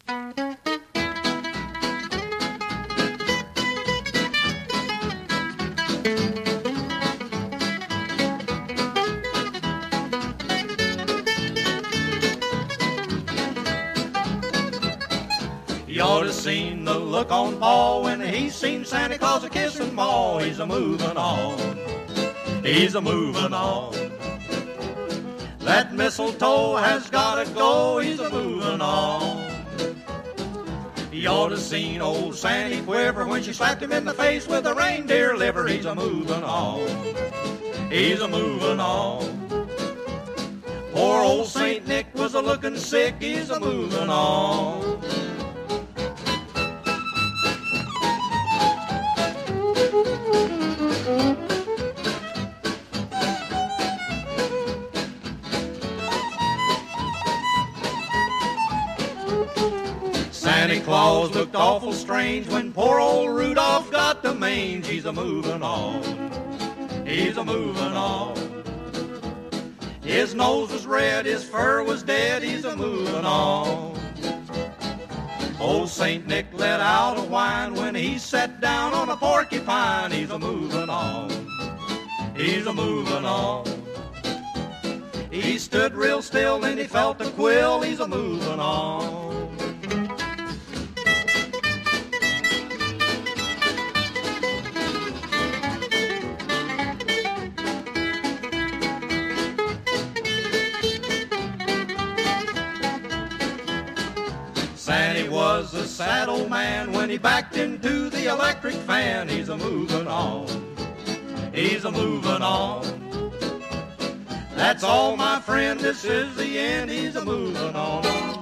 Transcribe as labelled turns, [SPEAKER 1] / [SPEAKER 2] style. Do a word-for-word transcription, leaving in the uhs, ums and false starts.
[SPEAKER 1] You ought to seen the look on Pa when he seen Santa Claus a kissin' Ma. He's a movin' on, he's a movin' on. That mistletoe has gotta go, he's a movin' on. You ought to seen old Sandy quiver when she slapped him in the face with a reindeer liver. He's a movin' on, he's a movin' on. Poor old Saint Nick was a lookin' sick, he's a movin' on. Santa Claus looked awful strange when poor old Rudolph got the mange. He's a movin' on, he's a movin' on. His nose was red, his fur was dead, he's a movin' on. Old Saint Nick let out a whine when he sat down on a porcupine. He's a movin' on, he's a movin' on. He stood real still and he felt a quill. He's a movin' on. Sandy was a sad old man when he backed into the electric fan. He's a movin' on, he's a movin' on. That's all, my friend, this is the end. He's a movin' on.